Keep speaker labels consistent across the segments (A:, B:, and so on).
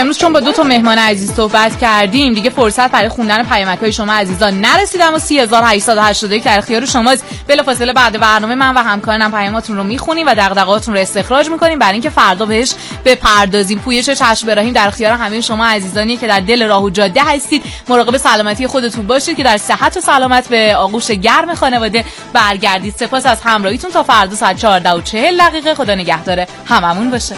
A: امروز چون با 2 مهمان عزیز صحبت کردیم دیگه فرصت برای خوندن پیامک‌های شما عزیزان نرسیدم و 30881 در اختیار شماست. بلافاصله بعد برنامه من و همکارانم پیاماتون رو میخونیم و دغدغه‌هاتون رو استخراج میکنیم برای اینکه فردا بهش بپردازیم. پویش چشم ابراهیم در اختیار همه شما عزیزانی که در دل راه و جاده هستید. مراقب سلامتی خودتون باشید که در صحت و سلامت به آغوش گرم خانواده برگردید. سپاس از همراهیتون تا فردا ساعت 14:40. خدا نگهدار هممون باشه.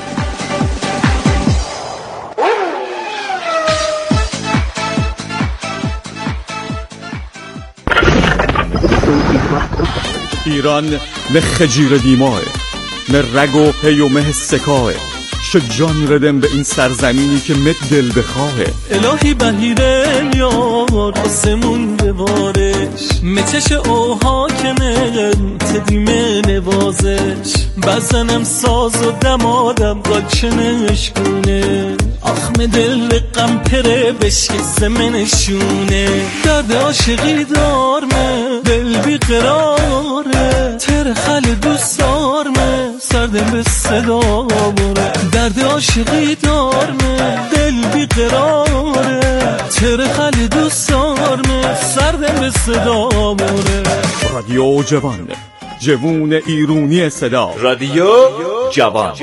B: ایران نه خجیر دیماه، نه رگ و پی و مه سکاه، چه جان ردم به این سرزمینی که مت دل بخواهه.
C: الهی بهیره یار آسمون ببارش، مچش او حاکمه تدیمه نوازش، بزنم ساز و دمادم قاچنش گونه، آخم دل غم پره بشک زمنشونه، درد عاشقی دارمه دل بیقراره، ترخل دوست دارمه سردم به صدا باره، درد عاشقی دارمه دل بیقراره، ترخل دوست دارمه سردم به صدا باره.
B: رادیو جوان، جوون ایرونی صدا.
D: رادیو جوان.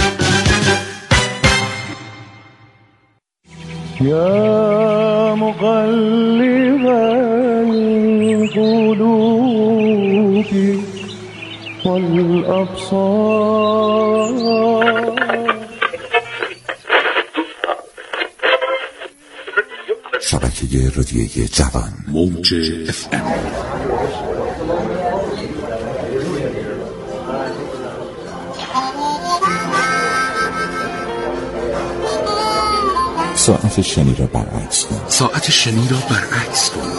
E: یا مقلب القلوب والابصار.
F: شبکه رادیویی جوان، موج FM. ساعت شنی را برعکس کن. ساعت شنی را برعکس کن.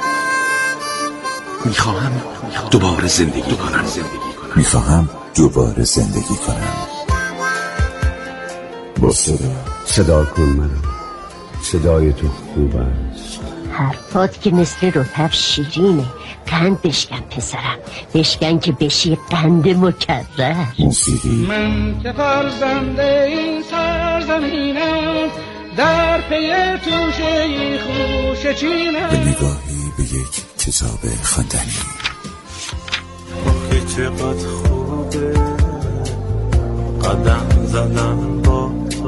F: میخواهم دوباره زندگی کنم. میخواهم دوباره زندگی کنم. با صدا کن منو. صدای تو خوب است.
G: حرفات که مثل رطب شیرینه. قند بشکن پسرم، بشکن که بشی قند مکرر.
F: موسیقی.
H: من که فرزنده این سرزمینم، در پی توشه خوش چینم،
F: به نگاهی به یک کتاب خواندنی.
C: آخه چقدر خوبه قدم زدن با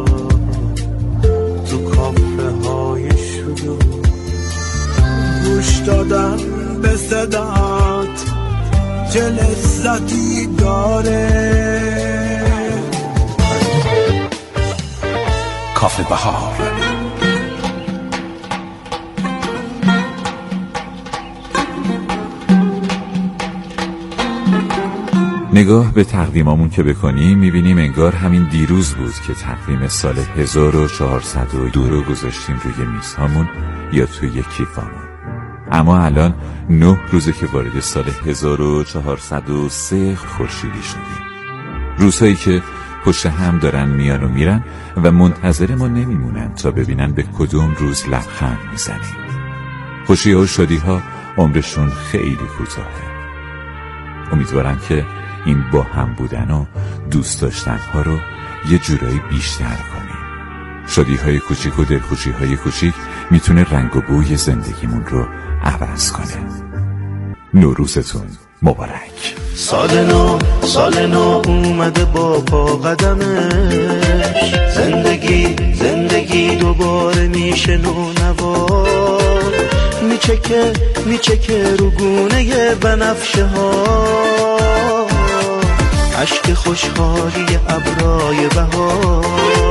C: تو کافه های شلوغ، گوش دادن به صدات چه لذتی داره.
F: کافه بهار. نگاه به تقویمامون که بکنیم میبینیم انگار همین دیروز بود که تقویم سال 1402 رو گذاشتیم روی میزهامون یا توی کیفامون. اما الان 9 روزه که وارد سال 1403 خورشیدی شدیم. روزهایی که پشت هم دارن میان و میرن و منتظر ما نمیمونن تا ببینن به کدوم روز لبخند میزنیم. خوشی ها و شادی ها عمرشون خیلی کوتاهه. امیدوارم که این با هم بودن و دوست داشتن ها رو یه جورایی بیشتر کنیم. شادی های کوچیک و دلخوشی های کوچیک میتونه رنگ و بوی زندگیمون رو عوض کنه. نوروزتون مبارک.
C: سال نو اومده با پا قدمش، زندگی دوباره میشه نونوار، میچکه رو گونه بنفشه ها، عشق خوشحالی ابرای بهار.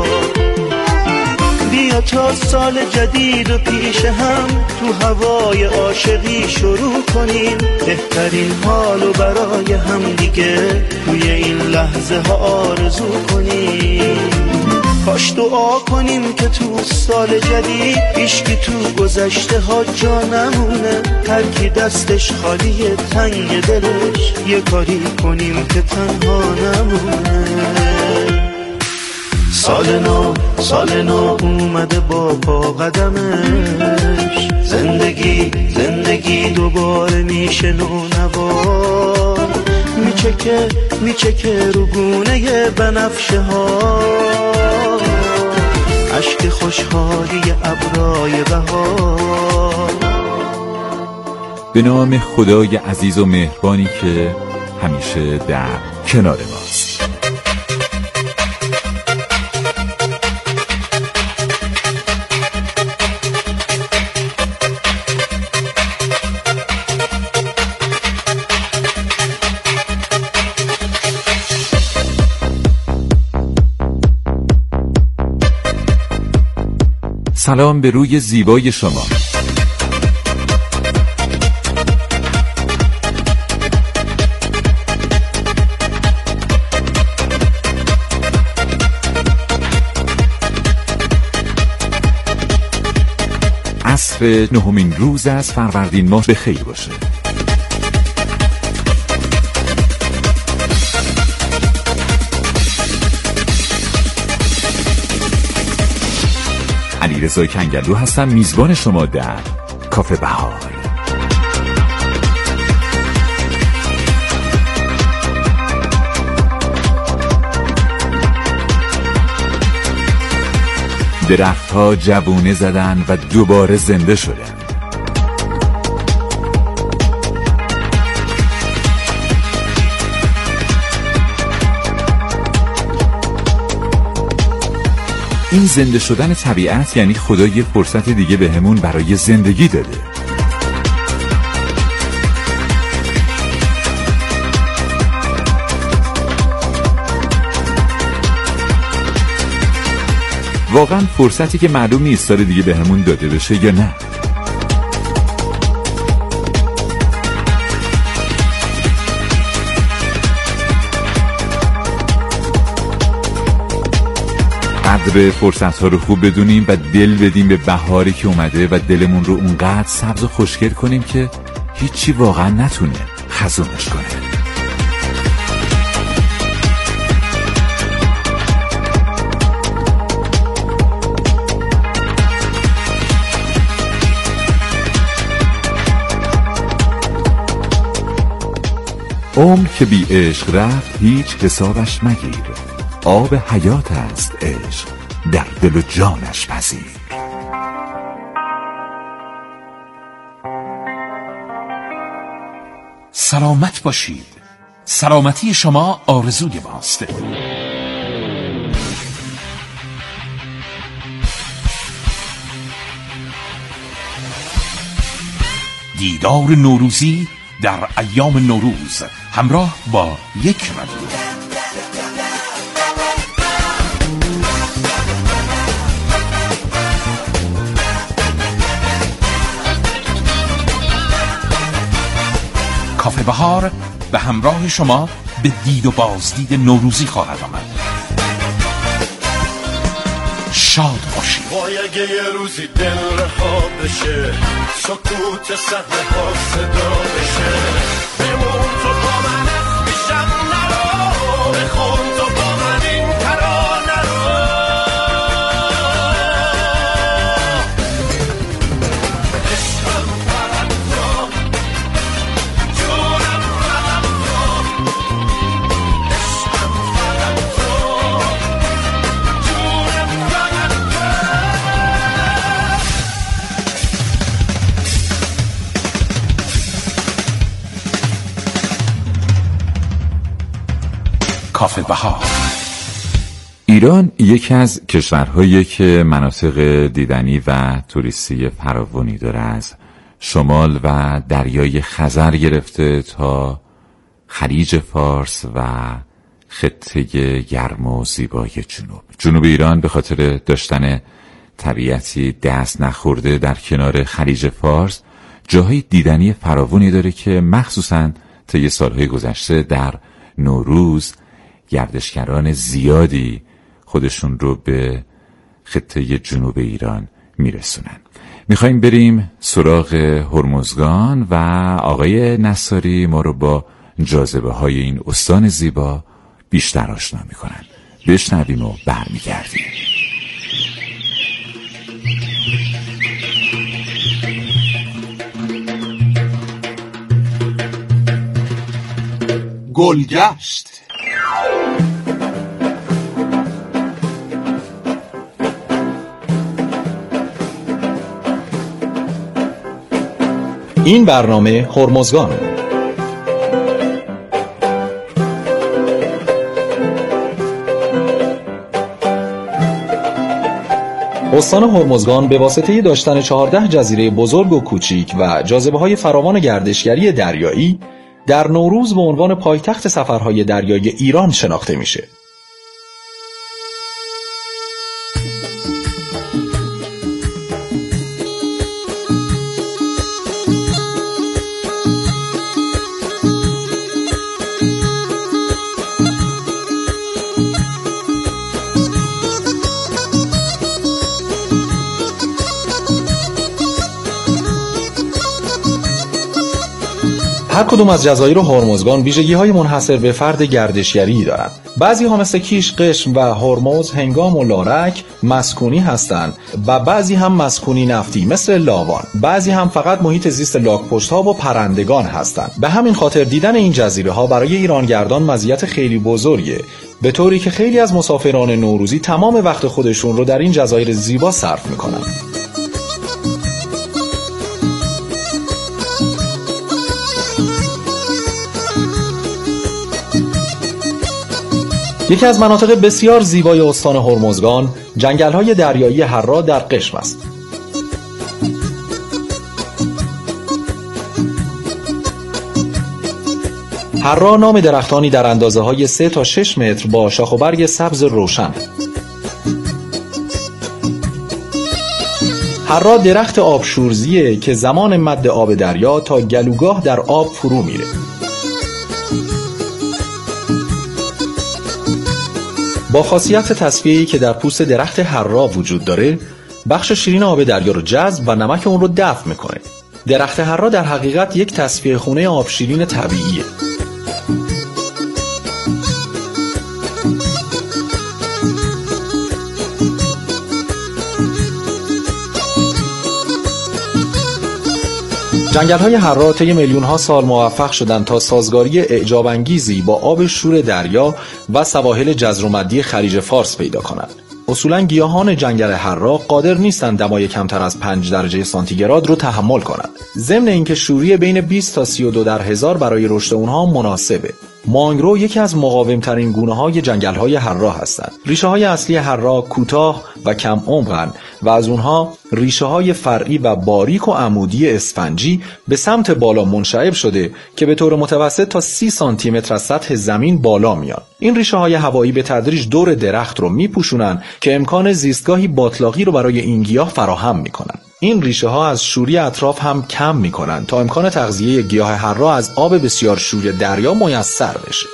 C: بیا تا سال جدید و پیش هم تو هوای عاشقی شروع کنیم، بهترین حالو برای هم دیگه توی این لحظه ها آرزو کنیم. کاش دعا کنیم که تو سال جدید هیچکی تو گذشته ها جا نمونه، هر کی دستش خالیه تنگ دلش یه کاری کنیم که تنها نمونه. سال نو اومده با پا قدمش، زندگی دوباره میشه نونوار، میچکه رو گونه بنفشه ها، اشک خوشحالی ابرای بهار.
F: به نام خدای عزیز و مهربانی که همیشه در کنار ماست. سلام به روی زیبای شما. عصر 9مین روز از فروردین ماه به خیر باشه. علیرضا کنگلو هستم، میزبان شما در کافه بهار. درختها جوونه زدن و دوباره زنده شدن. این زنده شدن طبیعت یعنی خدا یه فرصت دیگه بهمون برای زندگی داده. واقعا فرصتی که معلوم نیست سال دیگه بهمون داده بشه یا نه. قدر فرصت ها رو خوب بدونیم و دل بدیم به بهاری که اومده و دلمون رو اونقدر سبز و خوشگل کنیم که هیچی واقعا نتونه خزونش کنه. عمر که بی عشق رفت هیچ حسابش مگیر، آب حیات است عشق در دل و جانش پذیر.
I: سلامت باشید، سلامتی شما آرزوی ماست. دیدار نوروزی در ایام نوروز همراه با یک رادیو. کافه بهار به همراه شما به دید و بازدید نوروزی خواهد آمد. شاد باشید.
J: وای اگه یه روزی دل رها بشه، سکوت صحنه ها صدا بشه، بمون تو با من پیشم نرو، بخون تو با من این ترانه رو. عشقم فقط تو، جونم فقط تو، عشقم فقط تو، جونم فقط تو.
I: کافه بهار.
F: ایران یکی از کشورهایی که مناطق دیدنی و توریستی فراوانی داره، از شمال و دریای خزر گرفته تا خلیج فارس و خطه گرم و زیبای جنوب ایران به خاطر داشتن طبیعتی دست نخورده در کنار خلیج فارس جاهای دیدنی فراوانی داره که مخصوصاً طی سالهای گذشته در نوروز گردشگران زیادی خودشون رو به خطه جنوب ایران میرسونن. میخواییم بریم سراغ هرمزگان و آقای نصاری ما رو با جاذبه های این استان زیبا بیشتر آشنا میکنن. بشنویم و برمیگردیم.
I: گلگشت.
K: این برنامه هرمزگان. استان هرمزگان به واسطه داشتن 14 جزیره بزرگ و کوچیک و جاذبه‌های فراوان گردشگری دریایی در نوروز به عنوان پایتخت سفرهای دریایی ایران شناخته میشه. هر کدوم از جزایر هرمزگان ویژگی‌های منحصر به فرد گردشگری دارند. بعضی‌ها مثل کیش، قشم و هرمز، هنگام و لارک مسکونی هستند و بعضی هم مسکونی نفتی مثل لاوان. بعضی هم فقط محیط زیست لاک‌پشت‌ها و پرندگان هستند. به همین خاطر دیدن این جزیره‌ها برای ایرانگردان مزیت خیلی بزرگه، به طوری که خیلی از مسافران نوروزی تمام وقت خودشون رو در این جزایر زیبا صرف می‌کنن. یکی از مناطق بسیار زیبای استان هرمزگان جنگل‌های دریایی حرا در قشم است. حرا نام درختانی در اندازه‌های 3 تا 6 متر با شاخ و برگ سبز روشن. حرا درخت آبشورزیه که زمان مد آب دریا تا گلوگاه در آب فرو میره. با خاصیت تصفیه‌ای که در پوست درخت حرا وجود داره، بخش شیرین آب دریا رو جذب و نمک اون رو دفع میکنه. درخت حرا در حقیقت یک تصفیه خونه آب شیرین طبیعیه. جنگل‌های حرا طی میلیون‌ها سال موفق شدند تا سازگاری اعجاب‌انگیزی با آب شور دریا و سواحل جزر و خلیج فارس پیدا کنند. اصولاً گیاهان جنگل حرا قادر نیستند دمای کمتر از 5 درجه سانتیگراد رو تحمل کنند. ضمن اینکه شوری بین 20 تا 32 در هزار برای رشد اونها مناسبه. مانگرو یکی از مقاوم‌ترین گونه‌های جنگل‌های حرا هستند. ریشه‌های اصلی حرا کوتاه و کم عمق‌اند و از اونها ریشه‌های فرعی و باریک و عمودی اسفنجی به سمت بالا منشعب شده که به طور متوسط تا 30 سانتی متر از سطح زمین بالا میان. این ریشه‌های هوایی به تدریج دور درخت رو میپوشونن که امکان زیستگاهی باطلاقی رو برای این گیاه فراهم میکنن. این ریشه ها از شوری اطراف هم کم میکنن تا امکان تغذیه گیاه حرا از آب بسیار شور دریا میسر بشه.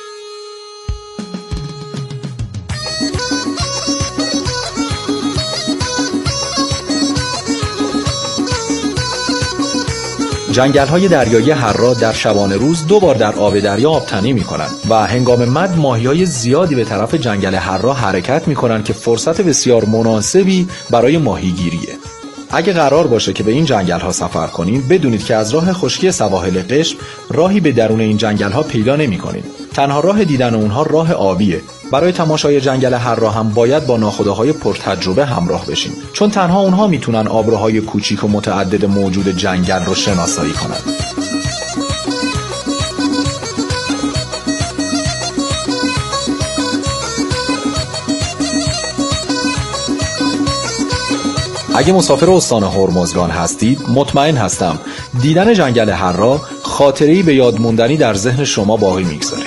K: جنگل‌های دریایی حرا در شبانه روز 2 بار در آب دریا آبتنی می‌کنند و هنگام مد ماهی‌های زیادی به طرف جنگل حرا حرکت می‌کنند که فرصت بسیار مناسبی برای ماهیگیریه. اگه قرار باشه که به این جنگل‌ها سفر کنین، بدونید که از راه خشکی سواحل قشم راهی به درون این جنگل‌ها پیدا نمی‌کنید. تنها راه دیدن اونها راه آبیه. برای تماشای جنگل حرا هم باید با ناخودآهای پرتجربه همراه بشین، چون تنها اونها میتونن آبراهای کوچیک و متعدد موجود جنگل رو شناسایی کنن. اگه مسافر استان هرمزگان هستید، مطمئن هستم دیدن جنگل حرا خاطره‌ای به یاد موندنی در ذهن شما باقی میگذاره.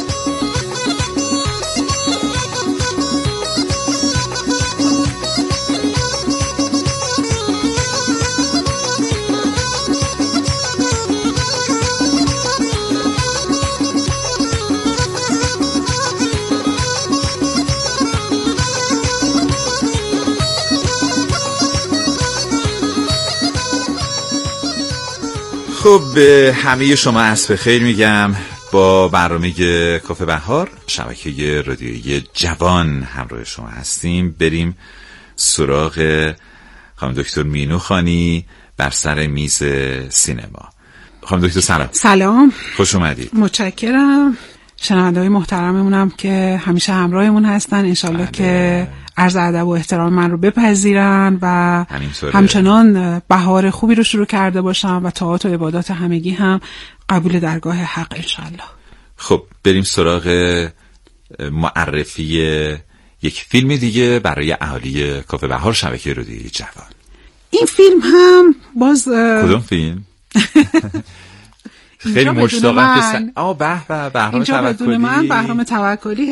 F: خب به همه شما عصر بخیر میگم. با برنامه کافه بهار شبکه رادیویی جوان همراه شما هستیم. بریم سراغ خانم دکتر مینو خانی بر سر میز سینما. خانم دکتر سلام.
L: سلام،
F: خوش اومدید.
L: متشکرم. شنونده‌های محترممونم که همیشه همراهمون هستن، انشالله که عرض ادب و احترام من رو بپذیرن و همچنان بهار خوبی رو شروع کرده باشم و طاعات و عبادات همگی هم قبول درگاه حق انشالله.
F: خب بریم سراغ معرفی یک فیلم دیگه برای اهالی کافه بهار شبکه رادیویی جوان.
L: این فیلم هم باز
F: کدوم فیلم؟ خیلی مشتاقم که بهرام توکلی.
L: من بهرام توکلی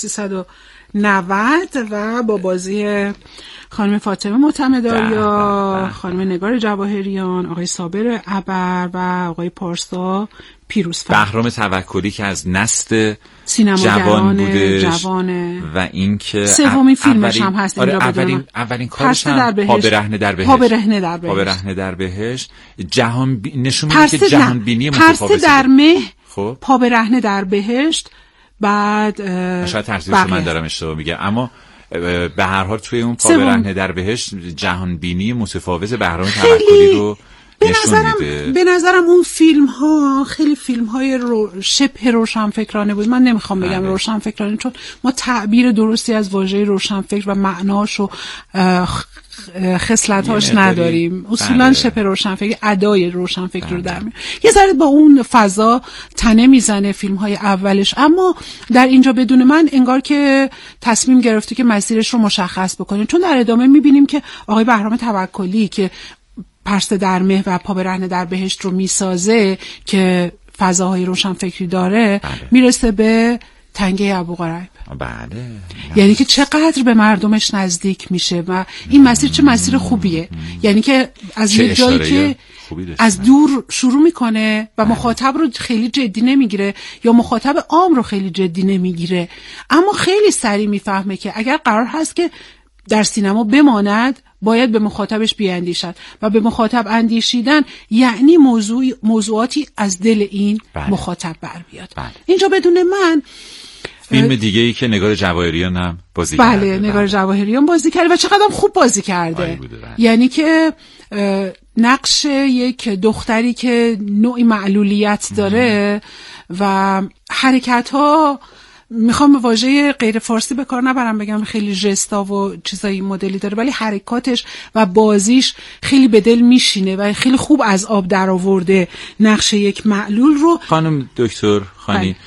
L: 1390 و با بازی خانم فاطمه معتمدآریا، خانم نگار جواهریان، آقای صابر ابر و آقای پارسا پیروزفر.
F: بهرام توکلی که از نسل جوان بودش و اینکه
L: سومین فیلمش هم هست.
F: اولین کارش هم پا برهنه در بهشت جهان نشون میده که جهان بینی متفاوته.
L: در مه پا برهنه در بهشت، بعد
F: شاید ترتیبش من دارم اشتباه میگم، اما به هر حال توی اون پا برهنه در بهشت جهان بینی متفاوت بهرام توکلی رو
L: به نظرم اون فیلم ها خیلی فیلم های شبه روشنفکرانه بود. من نمیخوام بگم روشنفکرانه، چون ما تعبیر درستی از واژه روشنفکر و معناش و خصلت‌هاش نداریم. اصولا شبه روشنفکر ادای روشنفکر رو در میاره. یه ذره با اون فضا تنه میزنه فیلم های اولش، اما در اینجا بدون من انگار که تصمیم گرفته که مسیرش رو مشخص بکنه، چون در ادامه میبینیم که آقای بهرام توکلی که پرسه در مه و پا برهنه در بهشت رو میسازه که فضاهای روشنفکری داره، میرسه به تنگه ابوقریب.
F: بله.
L: یعنی که چقدر به مردمش نزدیک میشه و این مسیر چه مسیر خوبیه. یعنی که از یه جایی که از دور شروع میکنه و مخاطب رو خیلی جدی نمیگیره یا مخاطب عام رو خیلی جدی نمیگیره، اما خیلی سریع میفهمه که اگر قرار هست که در سینما بماند باید به مخاطبش بیاندیشد و به مخاطب اندیشیدن یعنی موضوعاتی از دل این مخاطب بر بیاد. اینجا بدون من
F: فیلم دیگه ای که نگار جواهریان هم بازی کرده.
L: بله، نگار جواهریان بازی کرده و چقدر خوب بازی کرده. یعنی که نقش یک دختری که نوعی معلولیت داره و حرکت ها، میخوام واژه غیر فارسی به کار نبرم بگم خیلی ژستا و چیزایی مدلی داره، ولی حرکاتش و بازیش خیلی به دل میشینه و خیلی خوب از آب در آورده نقش یک معلول رو.
F: خانم دکتر خانی،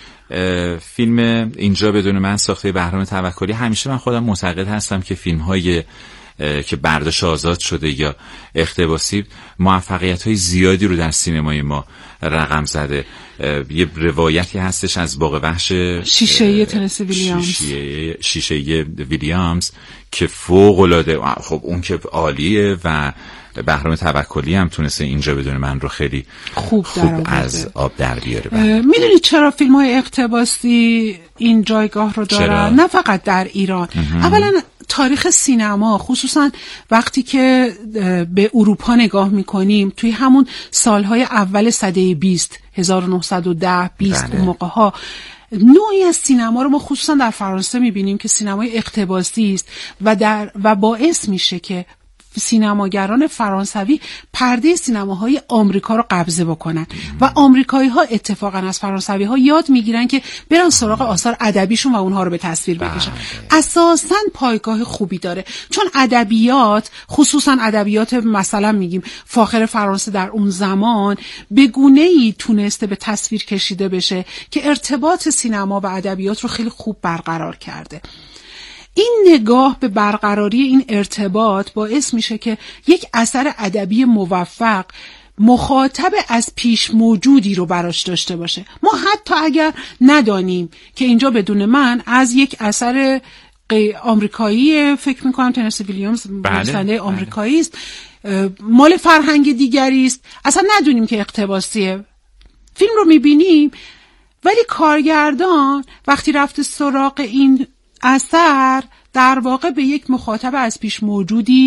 F: فیلم اینجا بدون من ساخته بهرام توکلی، همیشه من خودم معتقد هستم که فیلم‌های که برداشت آزاد شده یا اقتباسی موفقیت‌های زیادی رو در سینمای ما رقم زده. یه روایتی هستش از باغ وحش
L: شیشه‌ای تنسی ویلیامز،
F: شیشه‌ای ویلیامز که فوق‌العاده، خب اون که عالیه و بهرام توکلی هم تونسته اینجا بدون من رو خیلی خوب از آب در بیاره.
L: میدونید چرا فیلم‌های اقتباسی این جایگاه رو دارن؟ نه فقط در ایران. اولا تاریخ سینما، خصوصا وقتی که به اروپا نگاه میکنیم توی همون سالهای اول سده 20 1910 20 اون موقع ها، نوعی از سینما رو ما خصوصا در فرانسه میبینیم که سینمای اقتباسی است و باعث میشه که سینماگران فرانسوی پرده سینماهای آمریکا رو قبضه بکنن و آمریکایی‌ها اتفاقا از فرانسوی‌ها یاد میگیرن که برن سراغ آثار ادبیشون و اونها رو به تصویر بکشن. اساساً پایگاه خوبی داره، چون ادبیات، خصوصا ادبیات مثلا میگیم فاخر فرانسه در اون زمان، به گونه‌ای تونسته به تصویر کشیده بشه که ارتباط سینما و ادبیات رو خیلی خوب برقرار کرده. این نگاه به برقراری این ارتباط باعث میشه که یک اثر ادبی موفق مخاطب از پیش موجودی رو براش داشته باشه. ما حتی اگر ندانیم که اینجا بدون من از یک اثر آمریکایی، فکر میکنم تنسی ویلیامز نویسنده آمریکایی است، مال فرهنگ دیگری است، اصلا ندونیم که اقتباسیه، فیلم رو میبینیم، ولی کارگردان وقتی رفته سراغ این اثر در واقع به یک مخاطب از پیش موجودی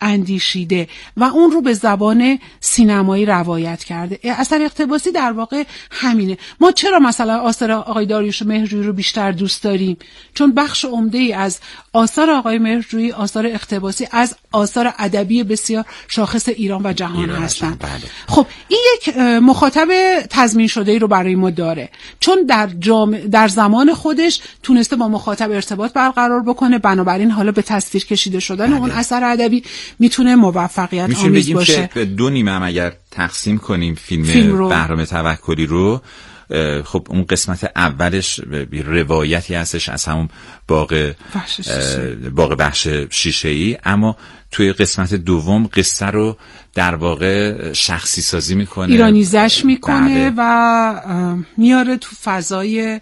L: اندیشیده و اون رو به زبان سینمایی روایت کرده. اثر اقتباسی در واقع همینه. ما چرا مثلا آثار آقای داریوش مهرجویی رو بیشتر دوست داریم؟ چون بخش عمده‌ای از آثار آقای مهرجویی آثار اقتباسی از آثار ادبی بسیار شاخص ایران و جهان هستند. خب این یک مخاطب تضمین شده‌ای رو برای ما داره، چون در زمان خودش تونسته با مخاطب ارتباط برقرار بکنه، بنابراین حالا به تصویر کشیده شدن اون اثر ادبی میتونه موفقیت آمیز باشه.
F: میشه بگیم که دو نیمه هم اگر تقسیم کنیم فیلم بهرام توکلی رو، خب اون قسمت اولش روایتی هستش از همون باغ بخش شیشه‌ای، اما توی قسمت دوم قصه رو در واقع شخصی سازی میکنه،
L: ایرانیزش میکنه و میاره تو فضای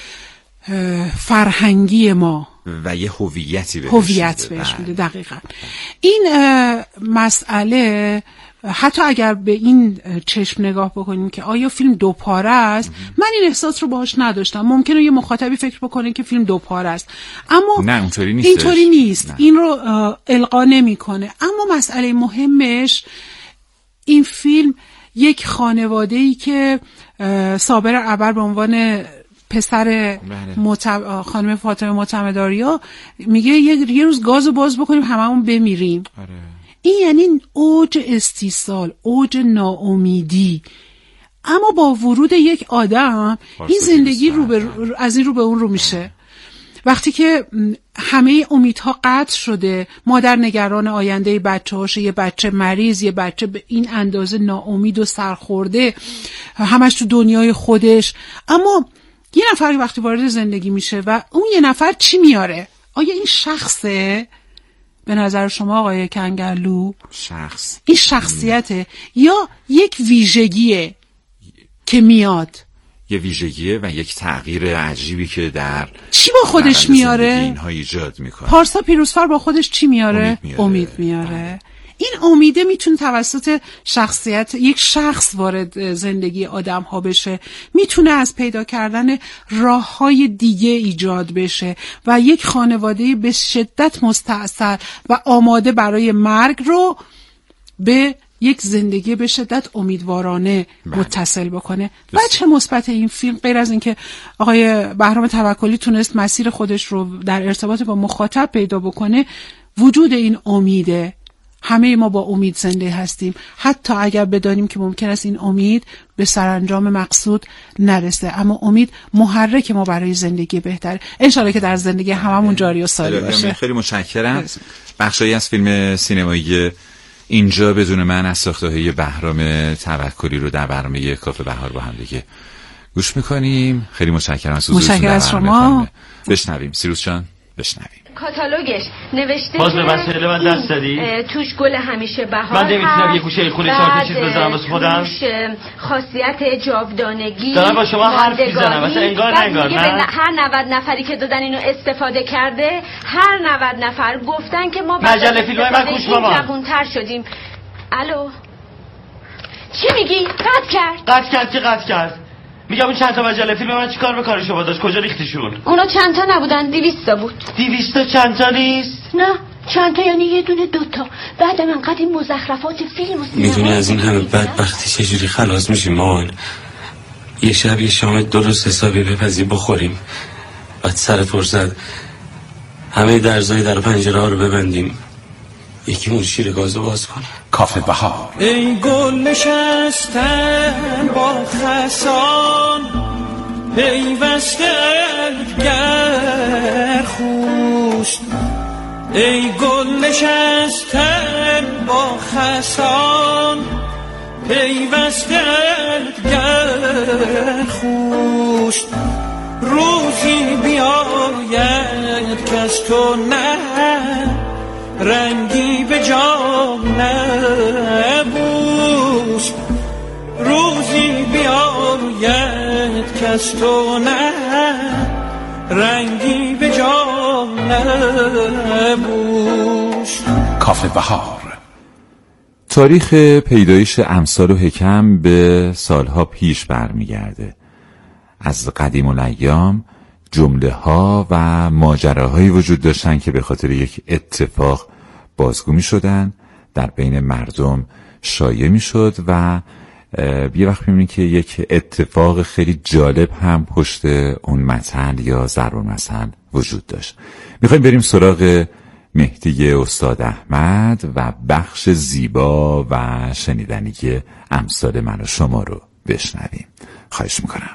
L: فرهنگی ما
F: و یه هویت بهش میده. دقیقاً
L: این مسئله حتی اگر به این چشم نگاه بکنیم که آیا فیلم دو پاره است، من این احساس رو باهاش نداشتم. ممکنه یه مخاطبی فکر بکنه که فیلم دو پاره است، اما
F: نه
L: اینطوری نیست. این رو القا نمیکنه. اما مسئله مهمش این فیلم یک خانواده‌ای که صابر ابر به عنوان پسر خانم فاطمه معتمدآریا میگه یه روز گازو باز بکنیم هممون بمیریم. این یعنی اوج استیصال، اوج ناامیدی. اما با ورود یک آدم این زندگی از این رو به اون رو میشه. وقتی که همه امیدها قطع شده، مادر نگران آینده بچه‌هاشه، یه بچه مریض، یه بچه به این اندازه ناامید و سرخورده، همش تو دنیای خودش. اما یه نفر وقتی وارد زندگی میشه و اون یه نفر چی میاره؟ آیا این شخصه؟ به نظر شما آقای کنگرلو این شخصیته یا یک ویژگیه که میاد؟
F: یه ویژگیه و یک تغییر عجیبی که در
L: چی با خودش میاره؟
F: اینها ایجاد میکنه.
L: پارسا پیروزفر با خودش چی میاره؟ امید میاره. این امیده میتونه توسط شخصیت یک شخص وارد زندگی آدم ها بشه، میتونه از پیدا کردن راه های دیگه ایجاد بشه و یک خانواده به شدت مستعصل و آماده برای مرگ رو به یک زندگی به شدت امیدوارانه متصل بکنه. وجه مثبت این فیلم غیر از اینکه آقای بهرام توکلی تونست مسیر خودش رو در ارتباط با مخاطب پیدا بکنه، وجود این امیده. همه ما با امید زنده هستیم، حتی اگر بدانیم که ممکن است این امید به سرانجام مقصود نرسه، اما امید محرک ما برای زندگی بهتره. انشالله که در زندگی هممون جاری و ساری باشه.
F: خیلی متشکرم. بخشایی از فیلم سینمایی اینجا بدون من از ساخته‌های بهرام توکلی رو در برنامه کافه بهار با هم دیگه گوش میکنیم. خیلی متشکرم از حضورتون.
L: متشکرم از شما.
F: بشنویم سیروس جان، بشنویم.
M: کاتالوگش نوشته
N: باز به وسایل من دست دادی؟
M: توش گل همیشه بهار
N: من نمیتونم یه گوشه خونه چهار چیز بذارم واسه خودم.
M: خاصیت جاودانگی
N: دارم با شما حرف میزنم مثلا انگار نه.
M: هر 90 نفری که دادن اینو استفاده کرده، هر 90 نفر گفتن که ما
N: مجله فیلمای من گوش بابا
M: جوان‌تر شدیم. الو چی میگی؟ قطع کرد.
N: میگم اون چند تا مجله فیلم من چیکار به کار شما داشت؟ کجا ریختیشون؟
M: اونا چند تا نبودن، 200 تا بود.
N: 200 تا چند تا نیست؟
M: نه چند تا یعنی یه دونه 2 تا. بعد من قد این مزخرفات فیلم و سینما
O: میدونی از این همه بدبختی چجوری خلاص میشیم مامان؟ یه شب یه شام درست حسابی بپزی بخوریم، بعد سر فرصت همه درزای در پنجره ها رو ببندیم، یکی اون شیر گازو باز کنه.
I: کافه بهار.
P: ای گل نشستن با خسان، پیوسته گر خوشت. ای گل نشستن با خسان، پیوسته گر خوشت. روزی بیاید که از تو نه رنگی به جام نبوست. روزی بیاید که از تو نه رنگی به جام نبوست.
I: کافه بهار.
F: تاریخ پیدایش امثال و حکم به سالها پیش برمیگرده. از قدیم الایام جمله ها و ماجراهایی وجود داشتن که به خاطر یک اتفاق بازگو می شدن در بین مردم شایع میشد و یه وقت میبینید که یک اتفاق خیلی جالب هم پشت اون مثل یا ضرب المثل وجود داشت. میخوایم بریم سراغ مهدی استاد احمد و بخش زیبا و شنیدنی که امثال من و شما رو بشنویم. خواهش میکنم.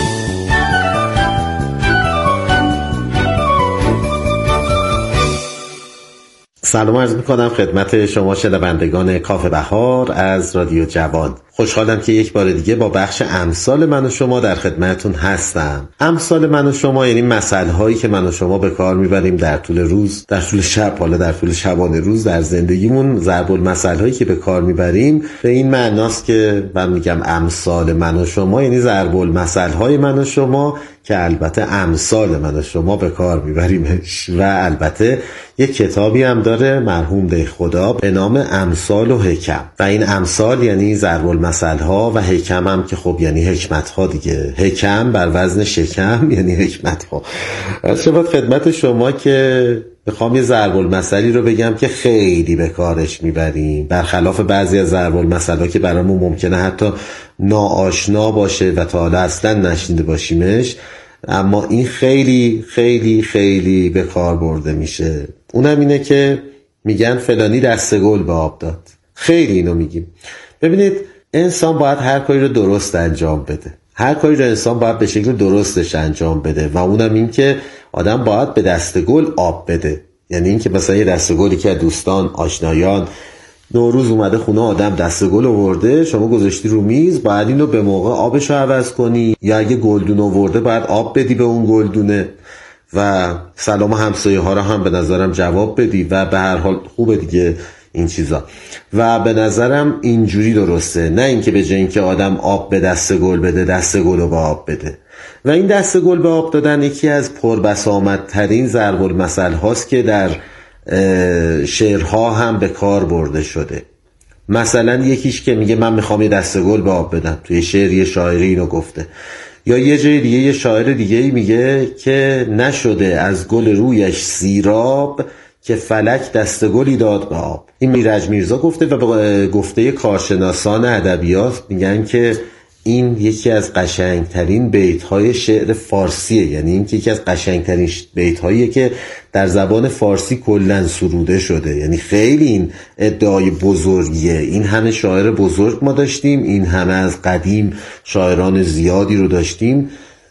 Q: سلام عرض میکنم خدمت شما شنوندگان کاف بهار از رادیو جوان. خوشحالم که یک بار دیگه با بخش امثال من و شما در خدمتون هستم. امثال من و شما یعنی مثل هایی که من و شما به کار میبریم در طول روز، در طول شب، حالا در طول شبانه روز در زندگیمون. ضرب المثل هایی که به کار میبریم به این معناست که من میگم امثال من و شما یعنی ضرب المثل های من و شما، که البته امثال من و شما به کار میبریمش. و البته یک کتابی هم داره مرحوم دهخدا به نام امثال و حکم، و این امثال یعنی ضرب المثل ها و حکم هم که خب یعنی حکمت ها دیگه. حکم بر وزن شکم یعنی حکمت ها. شبات خدمت شما که بخوام یه ضرب المثلی رو بگم که خیلی به کارش میبریم، برخلاف بعضی از ضرب المثل ها که برامون ممکنه حتی ناآشنا باشه و تا حالا اصلا نشنیده باشیمش، اما این خیلی خیلی خیلی به کار برده میشه. اونم اینه که میگن فلانی دسته گل به آب داد. خیلی اینو میگیم. ببینید انسان باید هر کاری رو درست انجام بده، هر کاری رو انسان باید به شکل درستش انجام بده، و اونم این که آدم باید به دسته گل آب بده. یعنی این که مثلا یه دسته گلی که دوستان آشنایان نوروز اومده خونه، آدم دسته گل آورده، شما گذاشتی رو میز، باید اینو به موقع آبشو عوض کنی، یا اگه گلدون آورده باید آب بدی به اون گلدونه، و سلام همسایه ها رو هم به نظرم جواب بدی، و به هر حال خوبه دیگه این چیزا. و به نظرم اینجوری درسته، نه اینکه به جای اینکه آدم آب به دسته گل بده، دسته گل رو به آب بده. و این دسته گل به آب دادن یکی از پربسامدترین ضرب المثل هاست که در شعرها هم به کار برده شده. مثلا یکیش که میگه من میخوام یه دسته گل به آب بدم، توی شعر یه شاعری اینو گفته. یا یه جای دیگه یه شاعر دیگه میگه که نشده از گل رویش سیراب، که فلک دسته گلی داد به آب. این میرج میرزا گفته، و به گفته کارشناسان ادبیات میگن که این یکی از قشنگترین بیت‌های شعر فارسیه. یعنی این که یکی از قشنگترین بیت‌هاییه که در زبان فارسی کلاً سروده شده. یعنی خیلی این ادعای بزرگیه. این همه شاعر بزرگ ما داشتیم، این همه از قدیم شاعران زیادی رو داشتیم،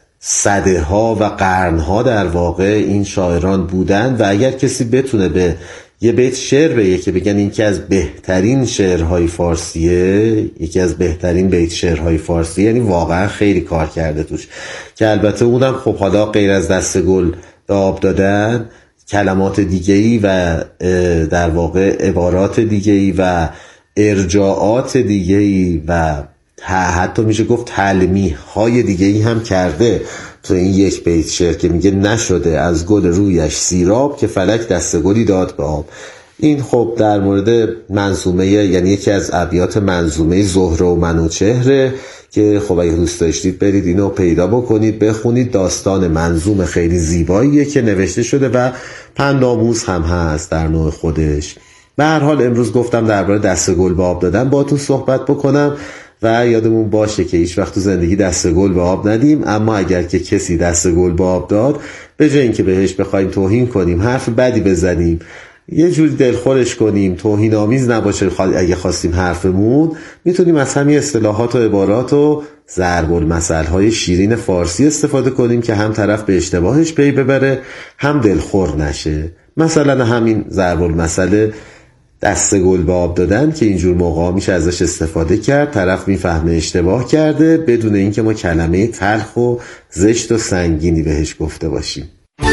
Q: صده ها و قرن ها در واقع این شاعران بودن. و اگر کسی بتونه به یه بیت شعر بگه که بگن این که از بهترین شعرهای فارسیه، یکی از بهترین بیت شعرهای فارسیه، یعنی واقعا خیلی کار کرده توش. که البته اونم خب حالا غیر از دست گل آب دادن، کلمات دیگه‌ای و در واقع عبارات دیگه‌ای و ارجاعات دیگه‌ای و حتی میشه گفت تلمیح های دیگه‌ای هم کرده تو این یک بیت شعر که میگه نشده از گل رویش سیراب، که فلک دسته گلی داد به آب. این خب در مورد منظومه، یعنی یکی از ابیات منظومه زهره و منوچهره که خب اگه دوست داشتید برید اینو پیدا بکنید بخونید. داستان منظوم خیلی زیباییه که نوشته شده و پندآموز هم هست در نوع خودش. به هر حال امروز گفتم درباره دسته گل به آب دادن باهاتون صحبت بکنم و یادمون باشه که هیچ وقت تو زندگی دسته گل به آب ندیم. اما اگر که کسی دسته گل به آب داد، به جای اینکه بهش بخوایم توهین کنیم، حرف بدی بزنیم، یه جوری دلخورش کنیم، توهین آمیز نباشه، اگه خواستیم حرفمون، میتونیم از همین اصطلاحات و عبارات و ضرب المثل های شیرین فارسی استفاده کنیم که هم طرف به اشتباهش پی ببره، هم دلخور نشه. مثلا همین ضرب المثل دسته گل به آب دادن که اینجور موقع میشه ازش استفاده کرد، طرف میفهمه اشتباه کرده بدون اینکه ما کلمه تلخ و زشت و سنگینی بهش گفته باشیم.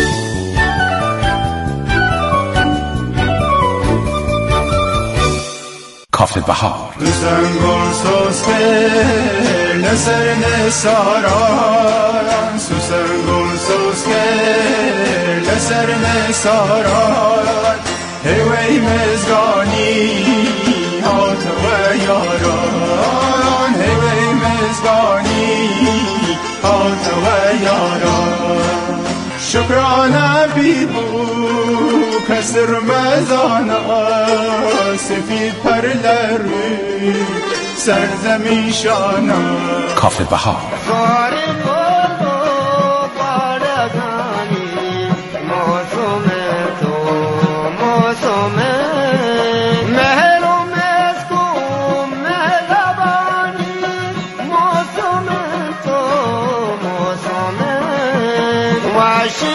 I: کافه بهار
J: سنگل سوسته نسر نساران سنگل سوسته نسر نساران هوی مزگانی هات و یاران هوی مزگانی هات و یاران
R: شکرانه بیبو کسر مزانه سفید پرلروی سرزمین شانه
I: کافه بهار